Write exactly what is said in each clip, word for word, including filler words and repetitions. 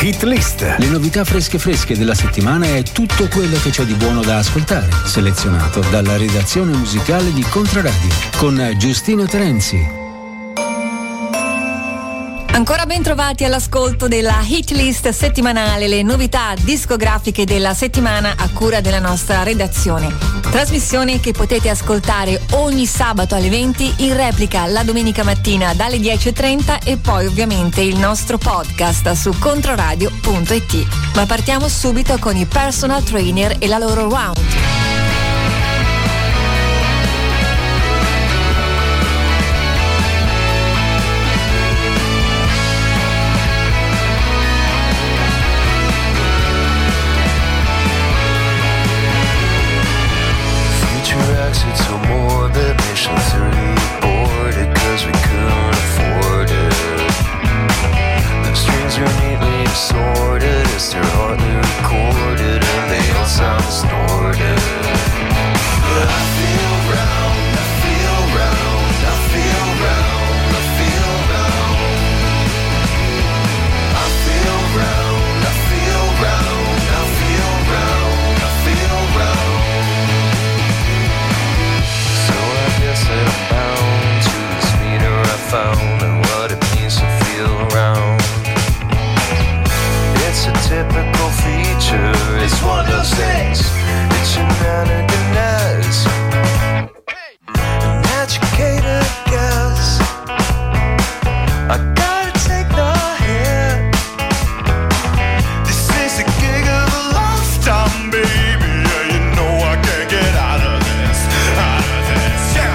Hit List, le novità fresche fresche della settimana e tutto quello che c'è di buono da ascoltare, selezionato dalla redazione musicale di Controradio, con Giustino Terenzi. Ancora ben trovati all'ascolto della Hit List settimanale, le novità discografiche della settimana a cura della nostra redazione. Trasmissione che potete ascoltare ogni sabato alle venti, in replica la domenica mattina dalle dieci e trenta e poi ovviamente il nostro podcast su controradio punto it. Ma partiamo subito con i Personal Trainer e la loro round. It's so morbid, mission thirty aborted cause we couldn't afford it. The strings are neatly assorted as they're hardly recorded and they all sound distorted. But I feel round, I feel round, I feel round, I feel round. I feel round, I feel round, I feel round, I feel round. That I'm bound to this meter I found and what it means to feel around. It's a typical feature, it's one of those things that shenanigans. An educated guess, I gotta take the hit. This is a gig of a lifetime, baby. Yeah, you know I can't get out of this, out of this, yeah.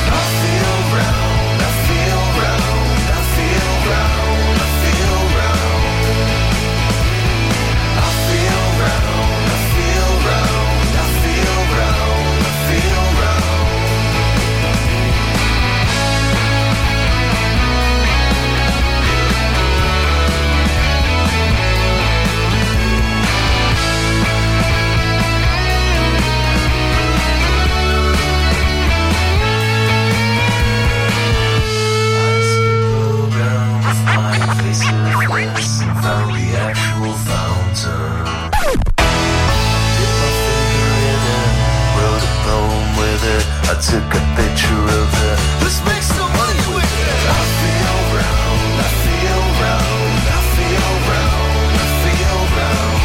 I took a picture of it. Let's make some money with it. I feel round, I feel round, I feel round, I feel round.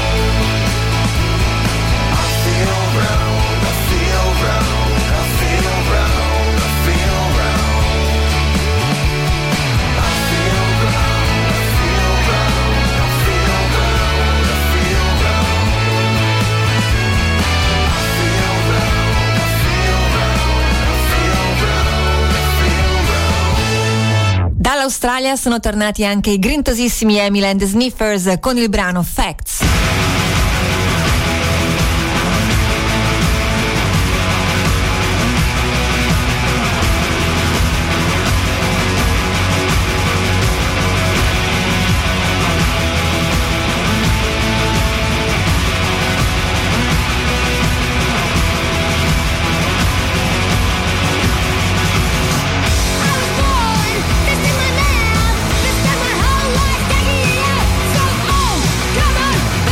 I feel round, I feel round, I feel round, I feel round. I feel round, I feel round, I feel round, I feel round. I feel round, I feel round. Dall'Australia sono tornati anche i grintosissimi Emil and the Sniffers con il brano Facts. This is my whole life, taking it out. So, oh, come on.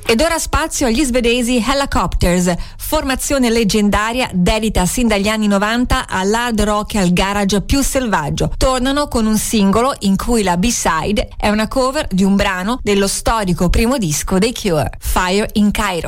Ed ora spazio agli svedesi Hellacopters, formazione leggendaria dedita sin dagli anni novanta all'hard rock e al garage più selvaggio. Tornano con un singolo in cui la B-side è una cover di un brano dello storico primo disco dei Cure, Fire in Cairo.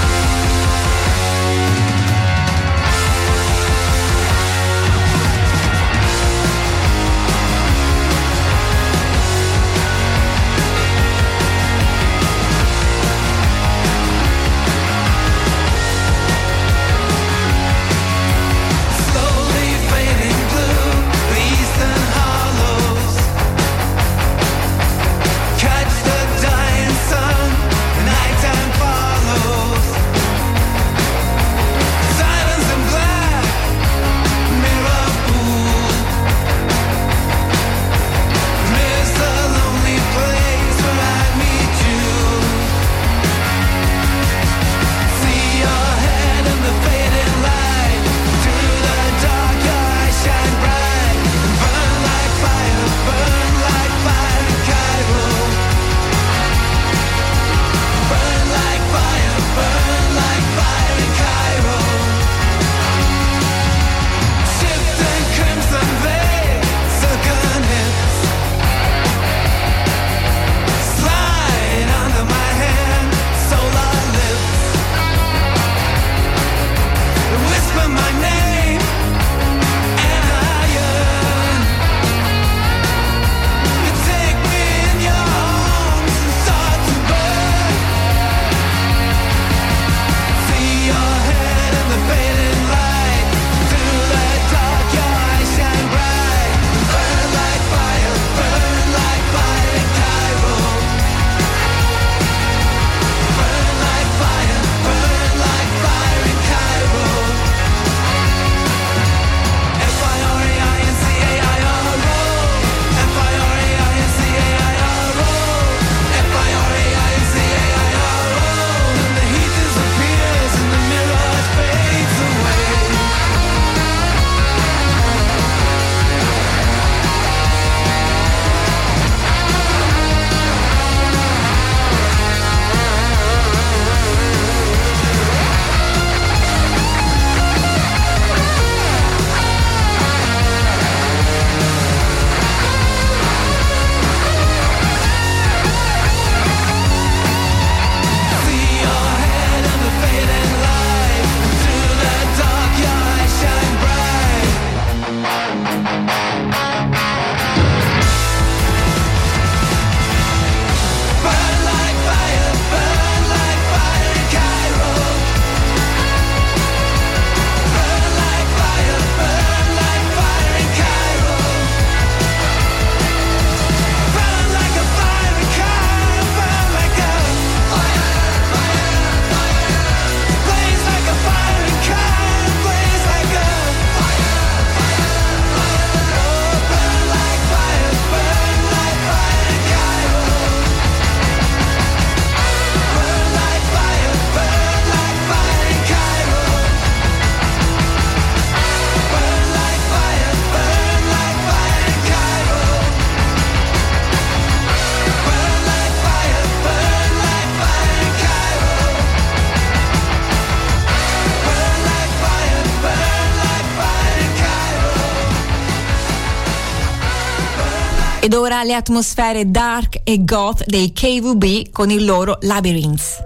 Ed ora le atmosfere dark e goth dei K V B con il loro Labyrinth.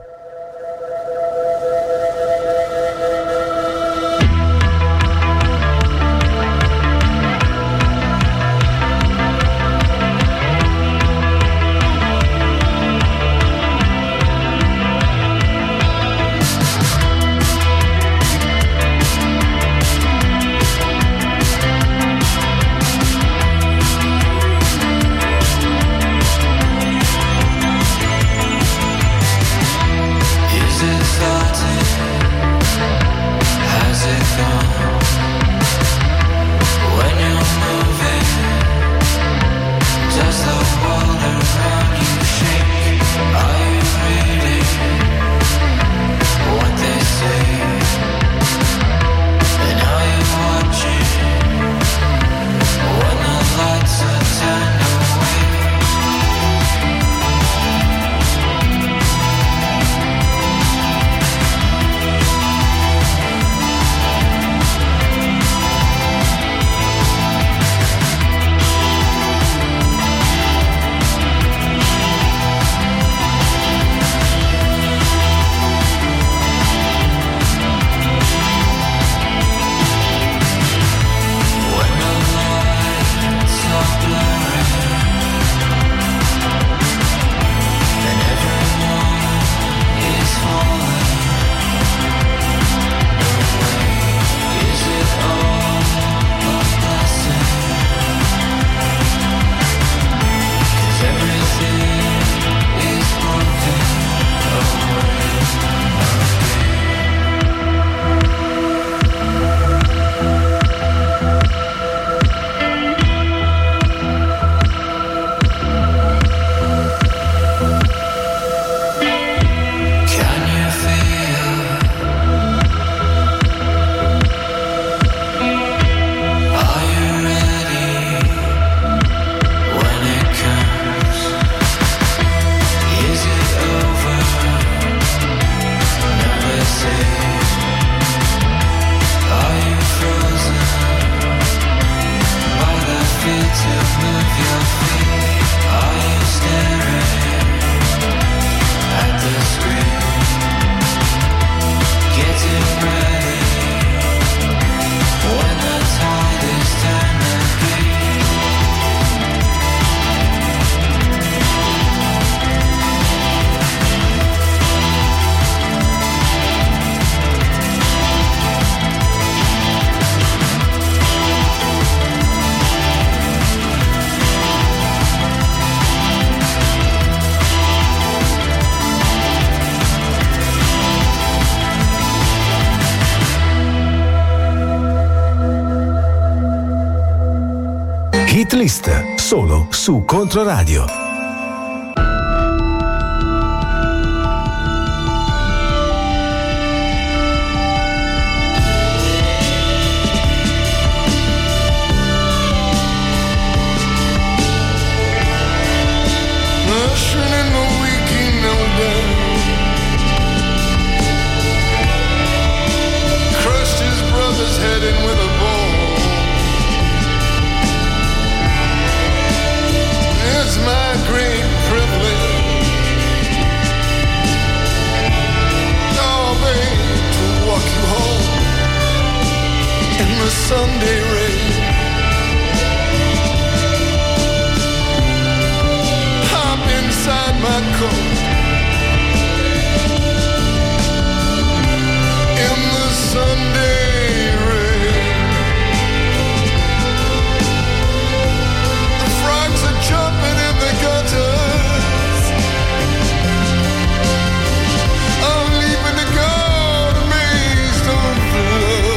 Hit List, solo su Controradio. Sunday rain, hop inside my coat in the Sunday rain. The frogs are jumping in the gutters. I'm leaving to go to Maze of Love.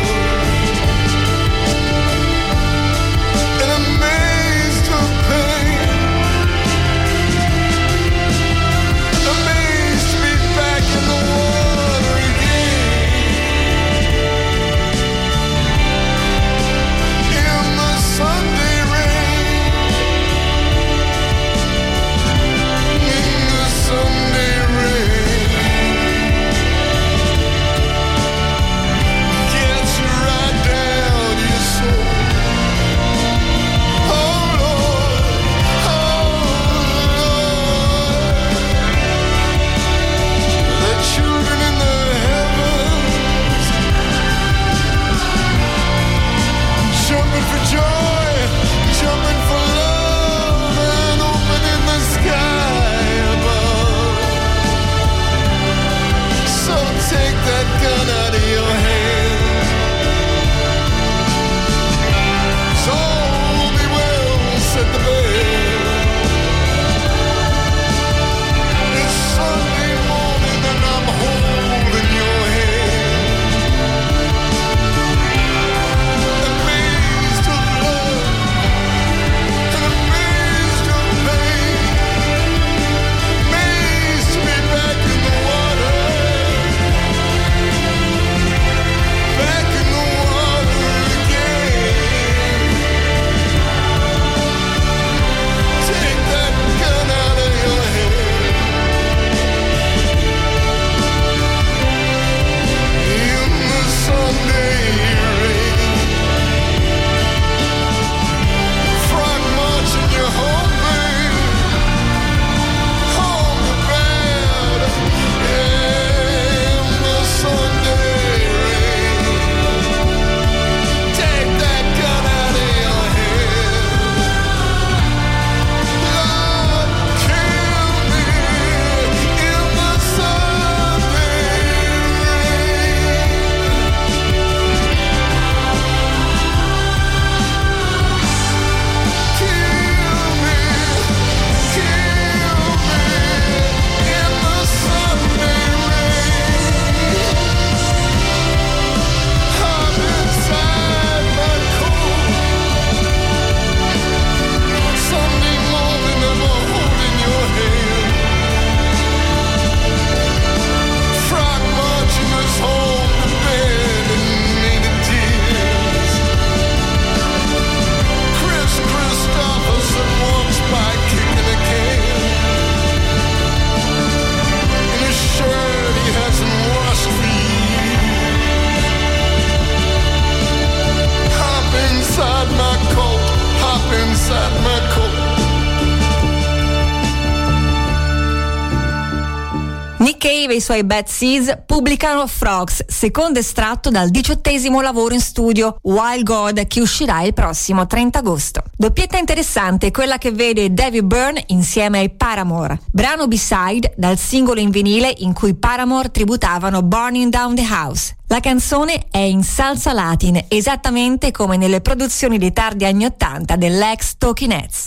Nick Cave e i suoi Bad Seeds pubblicano Frogs, secondo estratto dal diciottesimo lavoro in studio Wild God, che uscirà il prossimo trenta agosto. Doppietta interessante quella che vede David Byrne insieme ai Paramore, brano B-side dal singolo in vinile in cui Paramore tributavano Burning Down the House. La canzone è in salsa latin, esattamente come nelle produzioni dei tardi anni ottanta dell'ex Talking Heads.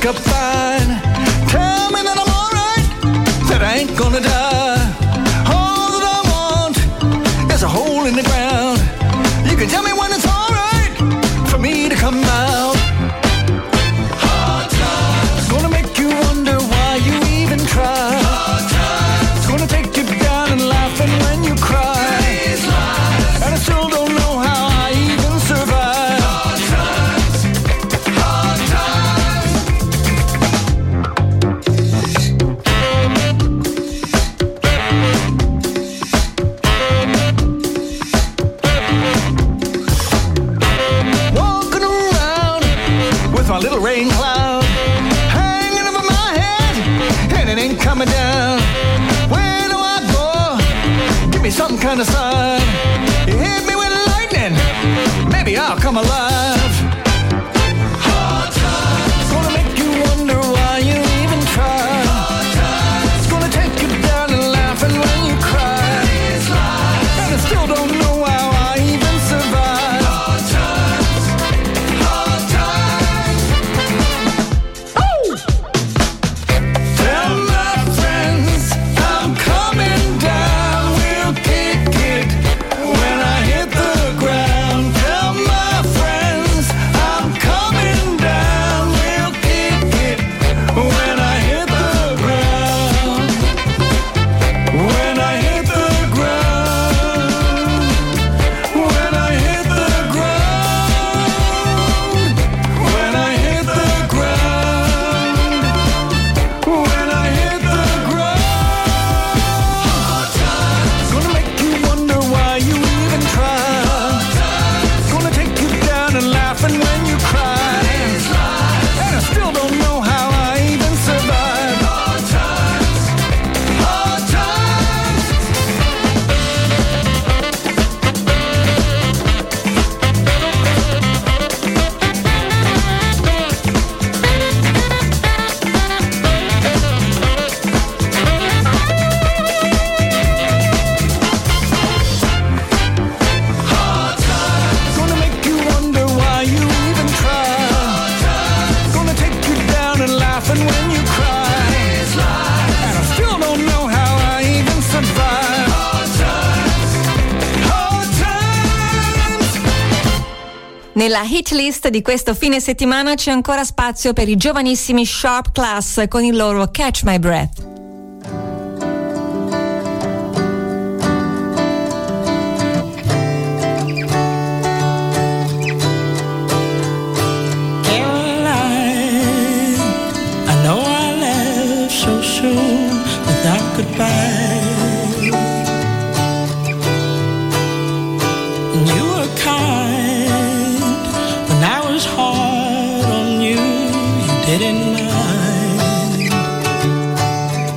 wake up fine. Tell me that I'm alright, that I ain't gonna die. All that I want is a hole in the ground. You can tell me when it's alright for me to come out. Hard times. It's gonna make you wonder why you even try. Hard times. It's gonna take you down and laughing when you cry. These lies. And I still don't know how I even survive. Hard times. Hard times. Walking around with my little rain cloud hanging over my head, and it ain't coming down. Where do I go? Give me some kind of sign. You hit me with lightning, maybe I'll come alive. Hard times. It's gonna make you wonder why you even try. Hard times. It's gonna take you down and laughing when you cry. These lies. And I still don't know how I even survive. Hard times. Hard times. Oh! Tell my friends I'm coming down. We'll kick it when I hit the ground. Tell my friends I'm coming down. We'll kick it when I hit the ground. When I hit the ground. When I hit the ground. When I hit the ground. When I hit the ground. Hard times. Gonna make you wonder why you even try. Hard times. Gonna take you down and laughing when you cry. These lies. And I still don't know how I even survive. Hard times. Hard times. Hard times. Gonna make you wonder why you even try. Hard times. Gonna take you down and laughing when you cry. These lies. And I still don't know how I even survive. Hard times. Hard times. Nella hit list di questo fine settimana c'è ancora spazio per i giovanissimi Sharp Class con il loro Catch My Breath. Caroline, I know I left so soon without goodbye. And you were kind when I was hard on you. You didn't mind.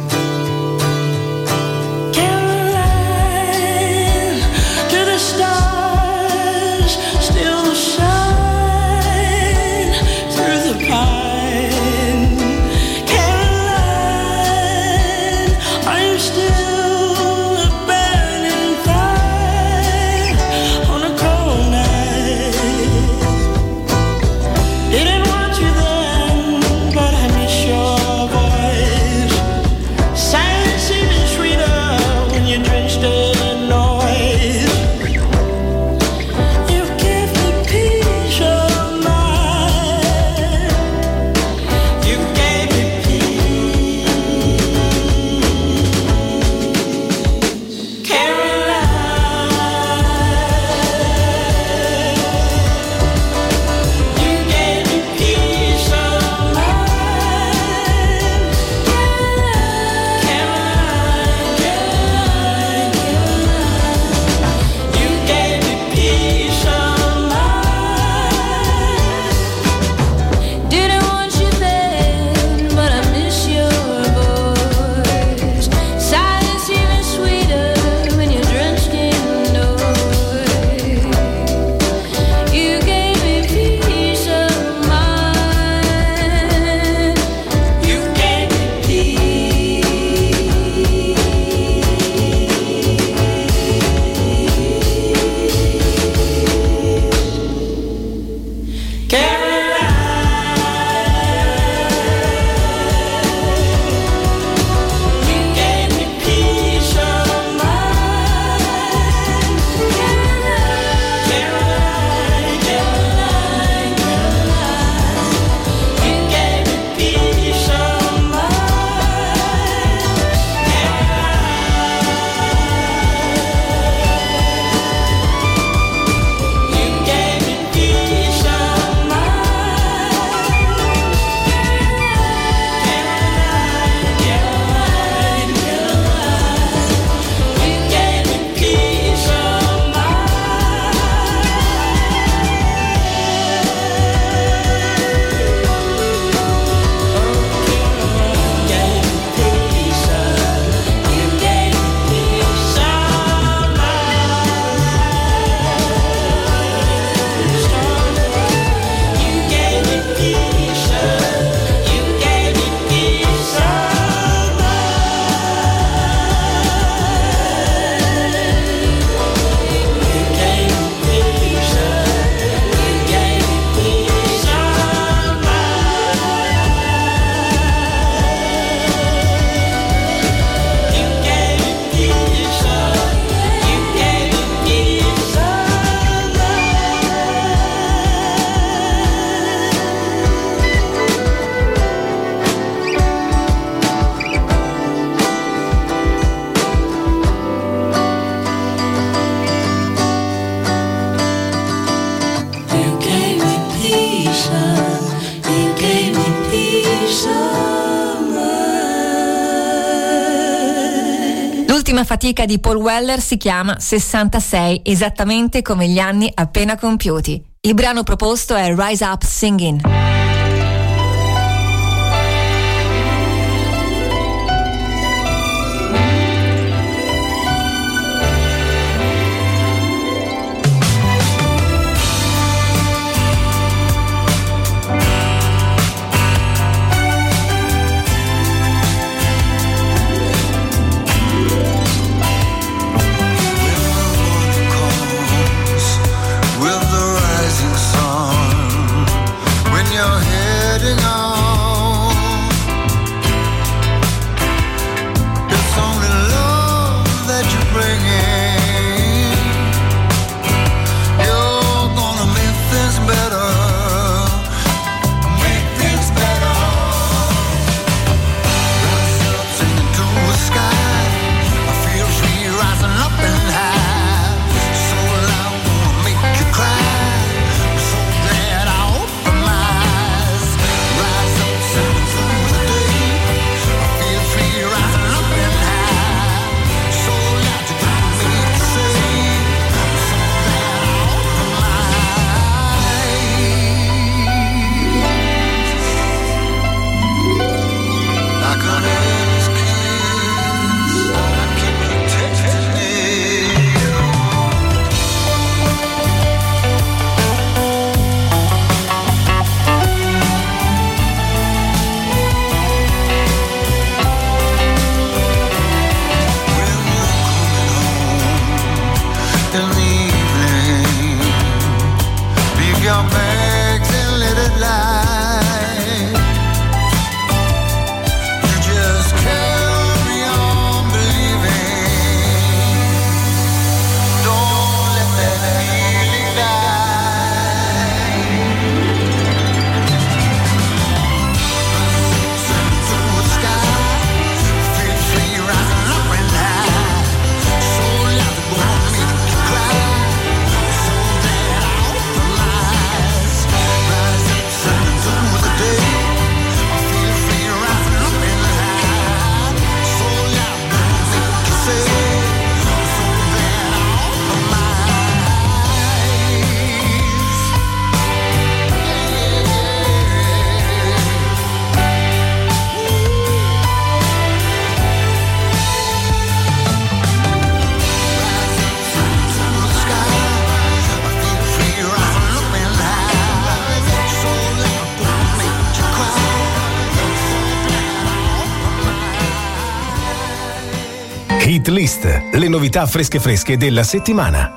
L'ultima fatica di Paul Weller si chiama sessantasei, esattamente come gli anni appena compiuti. Il brano proposto è Rise Up Singing. Hit List, le novità fresche fresche della settimana.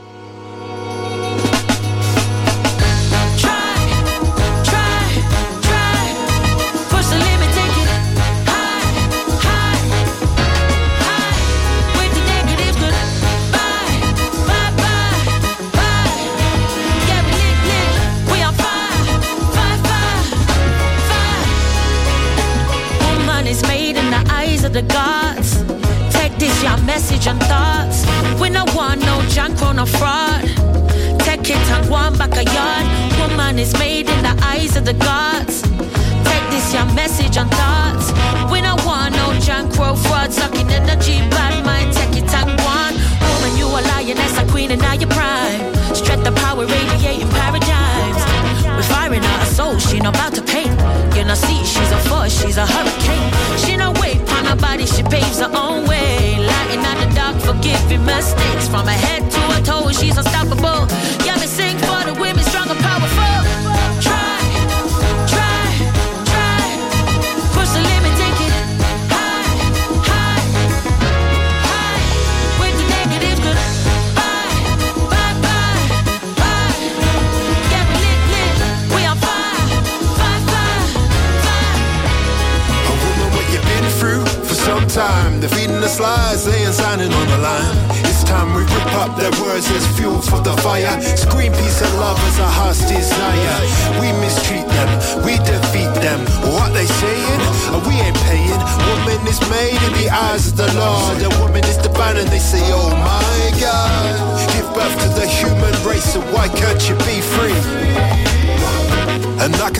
The gods, take this your message and thoughts. We no want no junk or no fraud. Take it and one back a yard. Woman is made in the eyes of the gods. Take this your message and thoughts. We no want no junk or fraud. Sucking energy, bad mind. Take it and one. Woman, you a lioness, a queen and now your prime. Stretch the power, radiating paradigms. We're firing out her soul, she not about to paint. You know, see, she's a force, she's a hurricane. She no wait on her body, she paves her own way. Lighting on the dark, forgiving mistakes. From her head to her toes, she's unstoppable. Yeah, me sing for the women, strong and powerful. Try, try, try. Push the limit, take it high, high, high. With the negatives, good. Bye, bye, bye, bye. Get lit, lit. We on fire, fire, fire, fire. A woman, what you been through for some time. Defeating the lies, laying signing on the line. It's time we rip up their words as fuel for the fire. Scream peace and love as our heart's desire. We mistreat them, we defeat them. What they saying? Uh, we ain't paying. Woman is made in the eyes of the Lord. A woman is divine and they say, oh my God. Give birth to the human race, so why can't you be free? And I can see the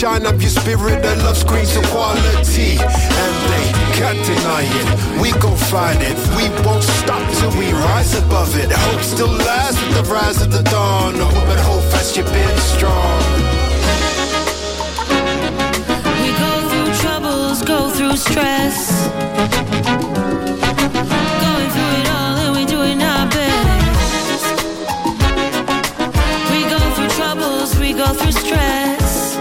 shine up your spirit, that love screams of quality. And they can't deny it, we gon' find it. We won't stop till we rise above it. Hope still lasts with the rise of the dawn. A woman, hold fast, you've been strong. We go through troubles, go through stress. Going through it all and we're doing our best. We go through troubles, we go through stress.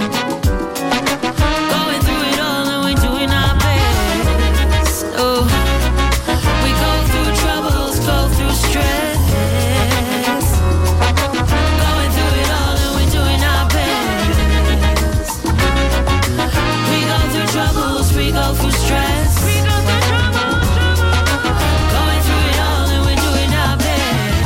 Going through it all and we're doing our best. Oh, we go through troubles, go through stress. Going through it all and we're doing our best. We go through troubles, we go through stress. We go through troubles, going through it all and we're doing our best.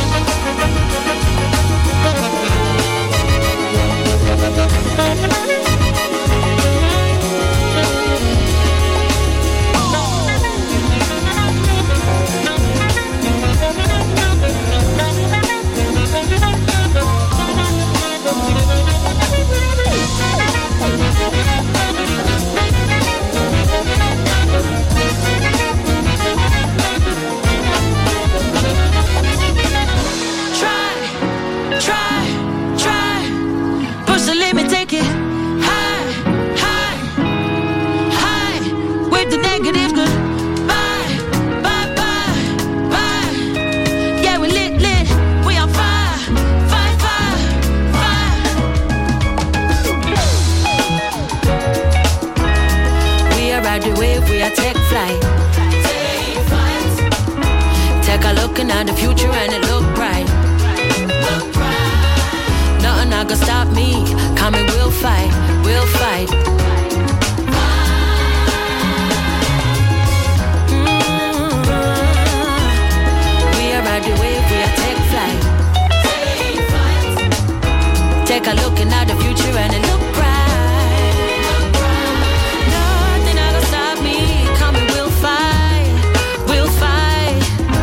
Try, try, try. Push the limit, take it high, high, high. With the negatives, good. Bye, bye, bye, bye. Yeah, we lit, lit. We on fire, fire, fire, fire. We are ride the wave, we are take flight. Take flight. Take a look into the future and it look bright. Look bright. Nothing not gonna stop me. Coming, we'll fight, we'll fight. Mm. We are ride the wave, we are take flight. Take flight. Take a look into the future and it look bright. Look bright. Nothing not gonna stop me. Coming, we'll fight, we'll fight.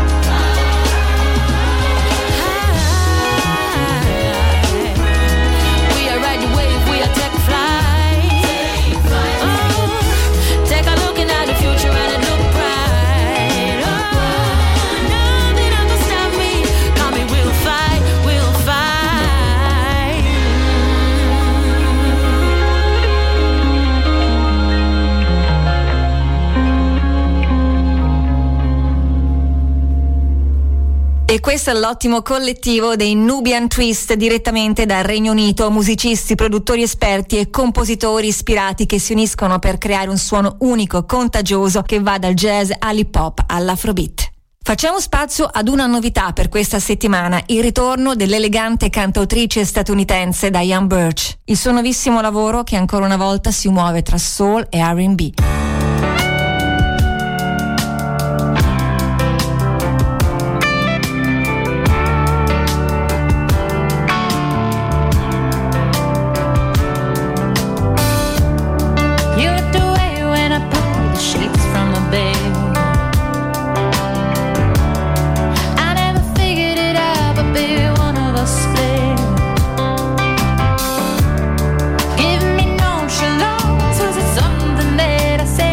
We are ride the wave, we are take flight. Oh, take a look into the future and it look bright. Oh, nothing not gonna stop me. Coming, we'll fight, we'll fight. E questo è l'ottimo collettivo dei Nubian Twist, direttamente dal Regno Unito, musicisti, produttori esperti e compositori ispirati che si uniscono per creare un suono unico, contagioso, che va dal jazz all'hip hop all'afrobeat. Facciamo spazio ad una novità per questa settimana, il ritorno dell'elegante cantautrice statunitense Diane Birch, il suo nuovissimo lavoro che ancora una volta si muove tra soul e R and B. You looked away when I pulled the sheets from the bed. I never figured it out, but baby, one of us split. Give me nonchalance, was it something that I said?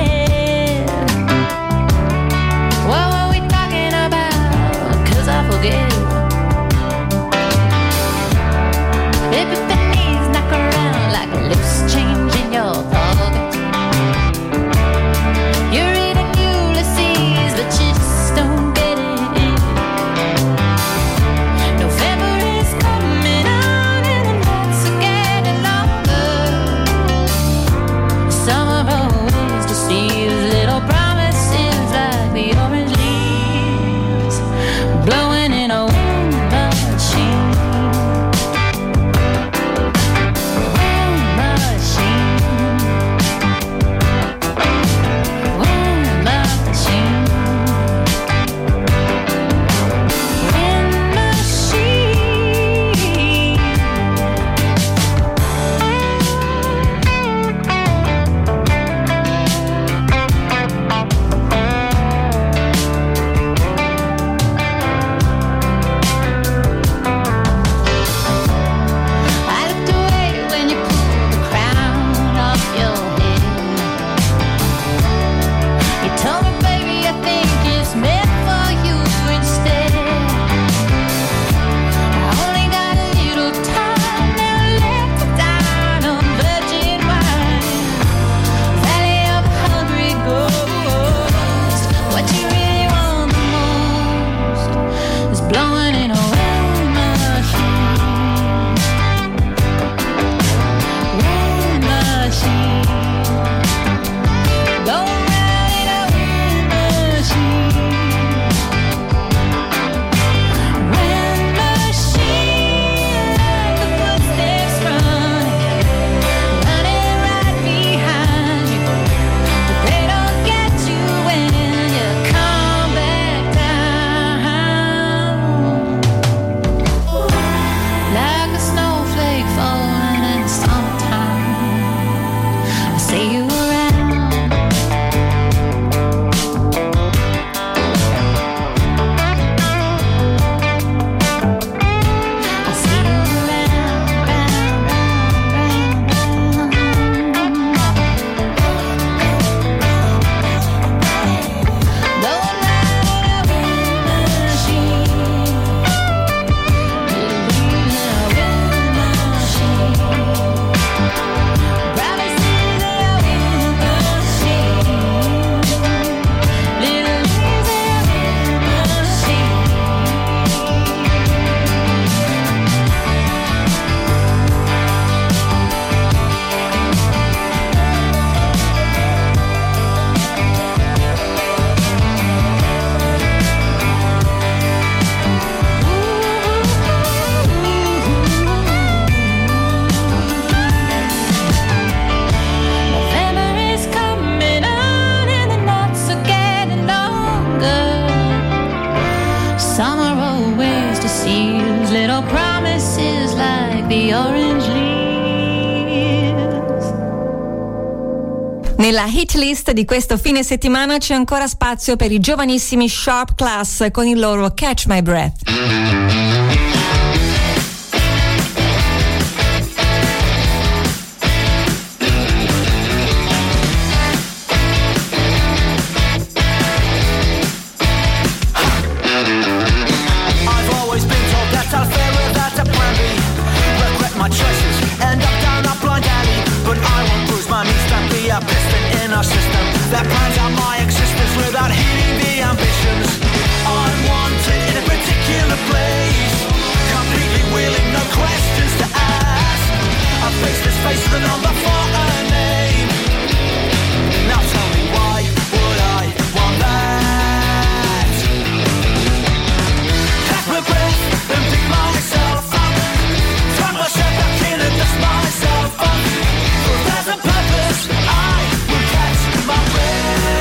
Nella hit list di questo fine settimana c'è ancora spazio per i giovanissimi Sharp Class con il loro Catch My Breath. That plans out my existence without heeding the ambitions. Unwanted in a particular place, completely willing, no questions to ask. I face this face with a number for a name. Now tell me why would I want that? Catch my breath and pick myself up, turn myself back in and dust myself up. For there's a purpose, I will catch my breath.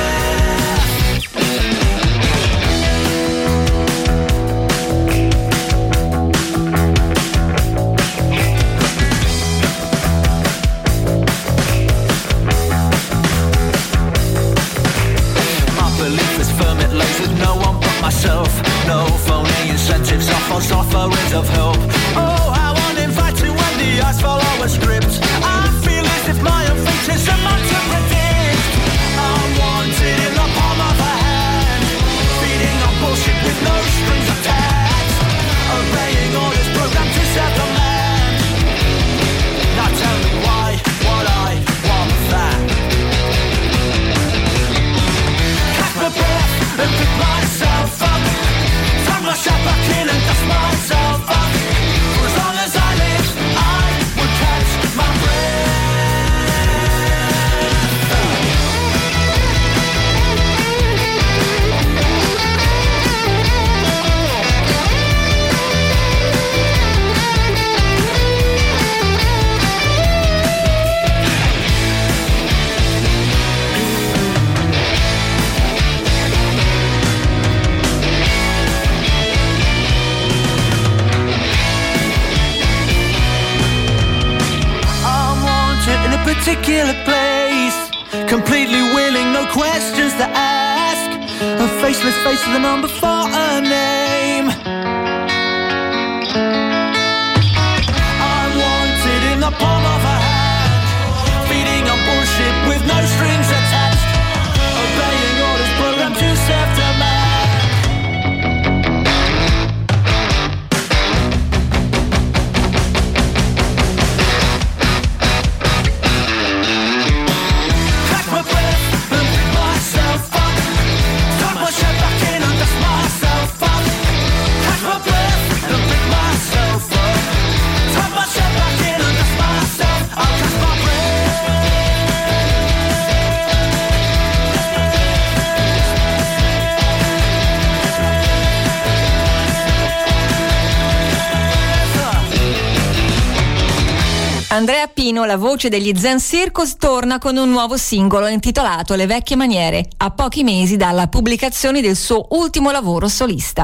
My belief is firm, it lays with no one but myself. No phony incentives or false offerings of help. Oh, how uninviting when the eyes follow a script. I feel as if my own fate is a man to predict. Unwanted in the palm of a hand, feeding on bullshit with no strings attached. Obeying orders programmed to serve the man. Now tell me why would I want that? Catch my breath and pick myself up, turn myself back in and dust myself up. For as long as I live, I will catch my breath. In a particular place, completely willing, no questions to ask. A faceless face with a number for a name. Unwanted in the palm of a hand, feeding on bullshit with no strings attached. Obeying orders programmed to serve the man. Andrea Pino, la voce degli Zen Circus, torna con un nuovo singolo intitolato Le vecchie maniere, a pochi mesi dalla pubblicazione del suo ultimo lavoro solista.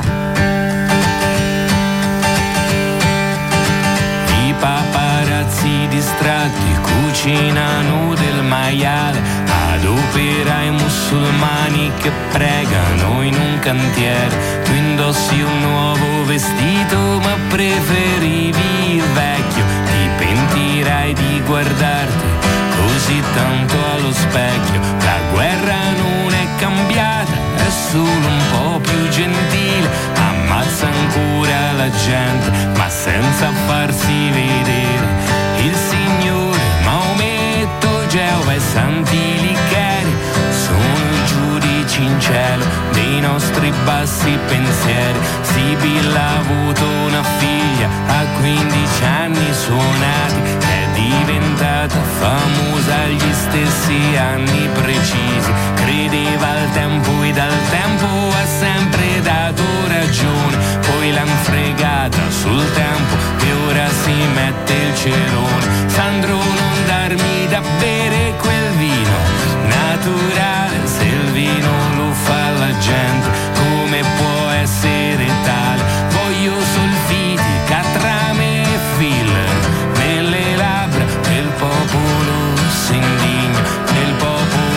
I paparazzi distratti cucinano del maiale ad operai musulmani che pregano in un cantiere. Tu indossi un nuovo vestito ma preferivi il vecchio. Ti pentirai di guardarti così tanto allo specchio. La guerra non è cambiata, è solo un po' più gentile. Ammazza ancora la gente ma senza farsi vedere. Il Signore, Maometto, Geova e Santi Licheri sono i giudici in cielo dei nostri bassi pensieri. Sibilla ha avuto una figlia a quindici anni suonati, che è diventata famosa agli stessi anni precisi. Credeva al tempo e dal tempo ha sempre dato ragione, poi l'han fregata sul tempo e ora si mette il cerone. Sandro, non darmi da bere quel vino naturale, se il vino lo fa la gente, come può essere tale? Voglio solfiti, catrame e filler nelle labbra del popolo s'indigna, del popolo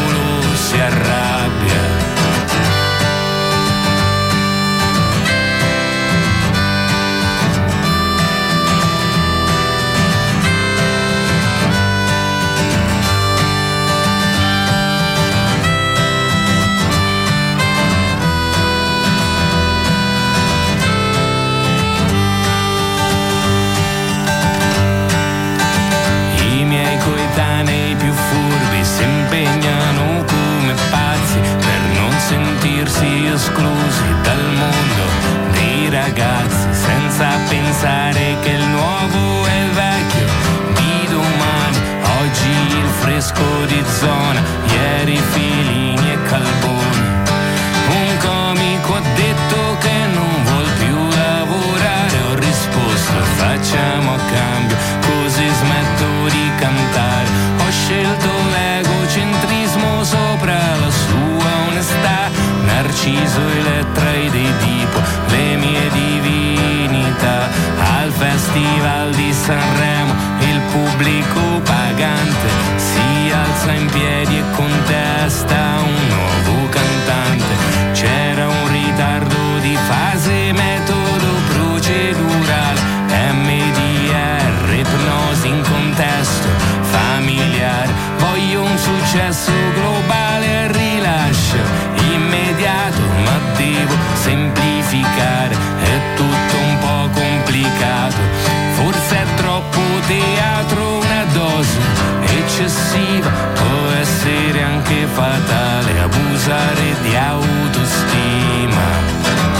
fresco di zona, ieri Filini e Calboni. Un comico ha detto che non vuol più lavorare, ho risposto facciamo a cambio, così smetto di cantare. Ho scelto l'egocentrismo sopra la sua onestà, Narciso, Elettra ed Edipo, le mie divinità. Al Festival di Sanremo il pubblico pagante si alza in piedi e contesta un nuovo cantante. C'era un ritardo di fase, metodo procedurale, M D R, ipnosi in contesto familiare. Voglio un successo globale e rilascio immediato, ma devo semplificare, è tutto un po' complicato. Forse è troppo teatro, una dose eccessiva, può essere anche fatale abusare di autostima.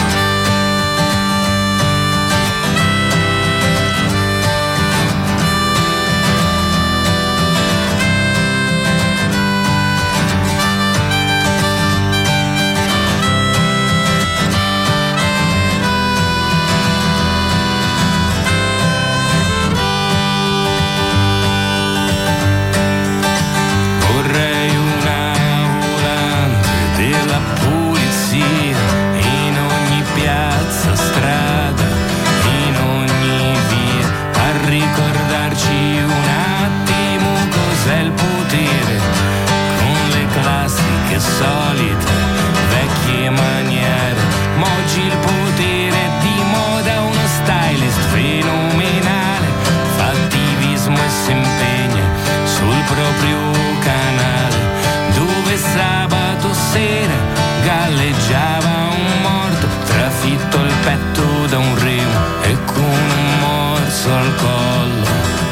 Solite, vecchie maniere, ma oggi il potere è di moda, uno stylist fenomenale, fa attivismo e si impegna sul proprio canale, dove sabato sera galleggiava un morto, trafitto il petto da un remo e con un morso al collo.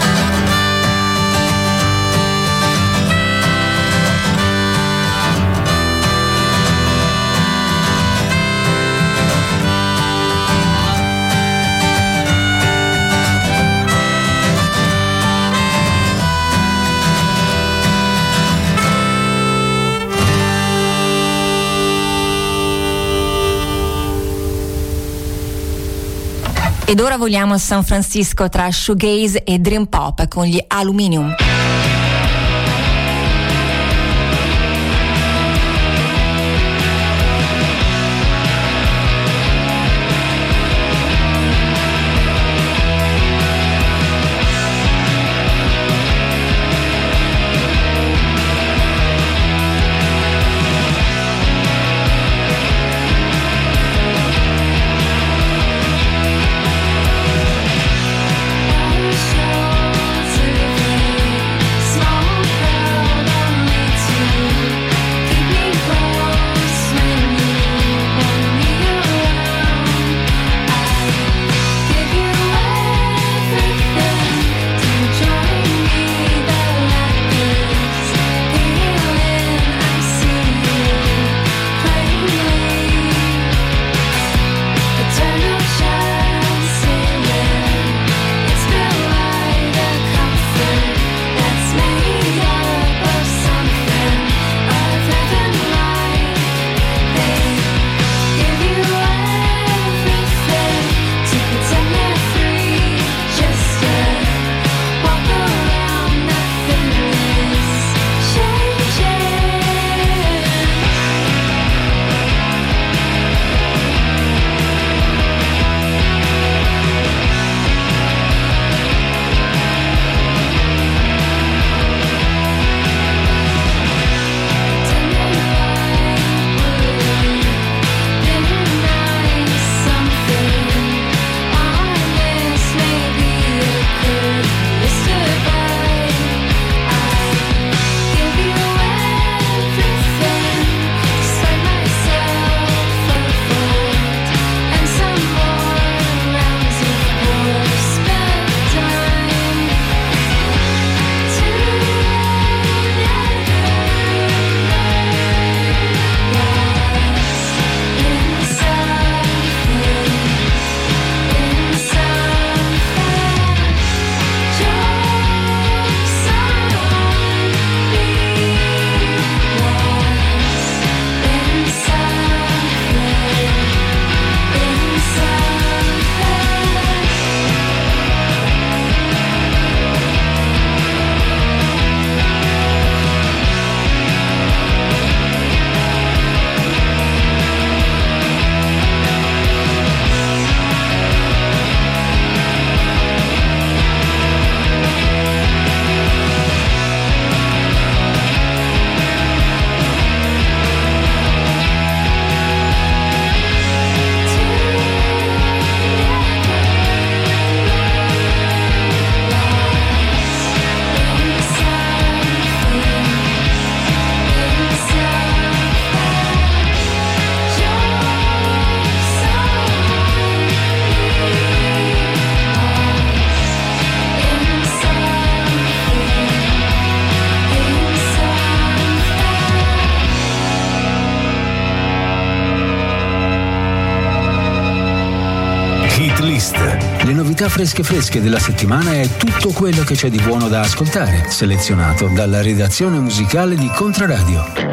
Ed ora voliamo a San Francisco tra shoegaze e dream pop con gli Aluminium. So novità fresche fresche della settimana e tutto quello che c'è di buono da ascoltare, selezionato dalla redazione musicale di Contraradio.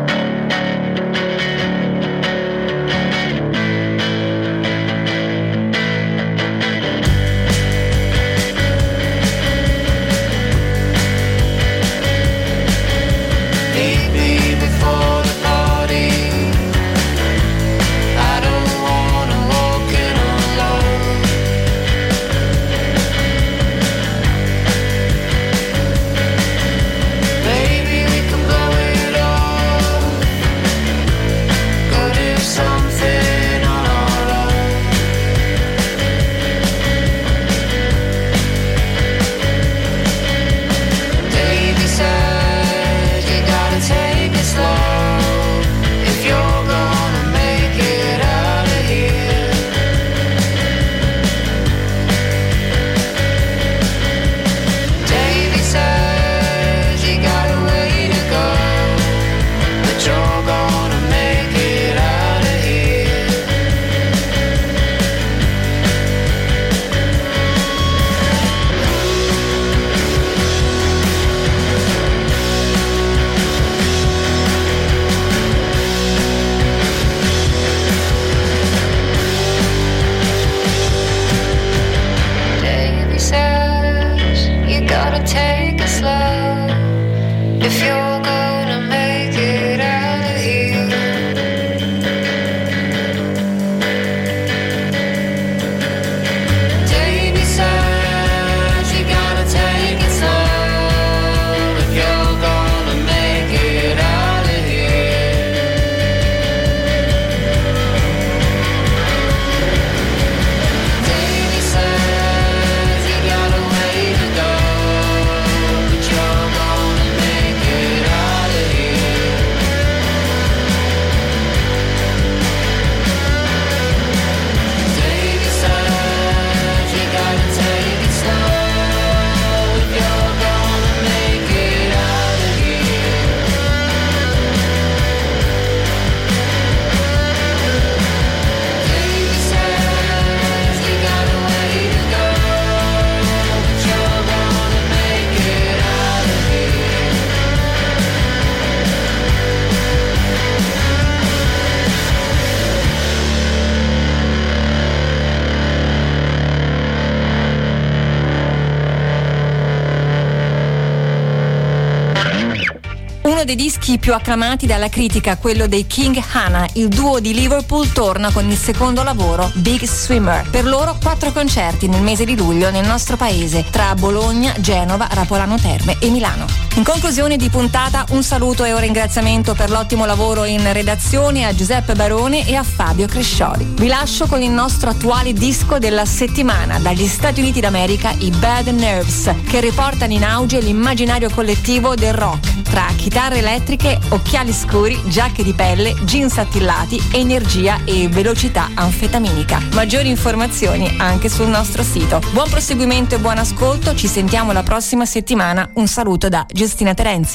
Uno dei dischi più acclamati dalla critica, quello dei King Hannah, il duo di Liverpool torna con il secondo lavoro, Big Swimmer. Per loro quattro concerti nel mese di luglio nel nostro paese, tra Bologna, Genova, Rapolano Terme e Milano. In conclusione di puntata, un saluto e un ringraziamento per l'ottimo lavoro in redazione a Giuseppe Barone e a Fabio Crescioli. Vi lascio con il nostro attuale disco della settimana, dagli Stati Uniti d'America, i Bad Nerves, che riportano in auge l'immaginario collettivo del rock, tra chitarre elettriche, occhiali scuri, giacche di pelle, jeans attillati, energia e velocità anfetaminica. Maggiori informazioni anche sul nostro sito. Buon proseguimento e buon ascolto, ci sentiamo la prossima settimana. Un saluto da Giustina Terenzi.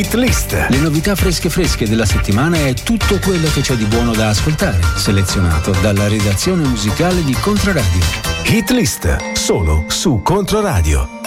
Hit List. Le novità fresche fresche della settimana e tutto quello che c'è di buono da ascoltare, selezionato dalla redazione musicale di Controradio. Hit List, solo su Controradio.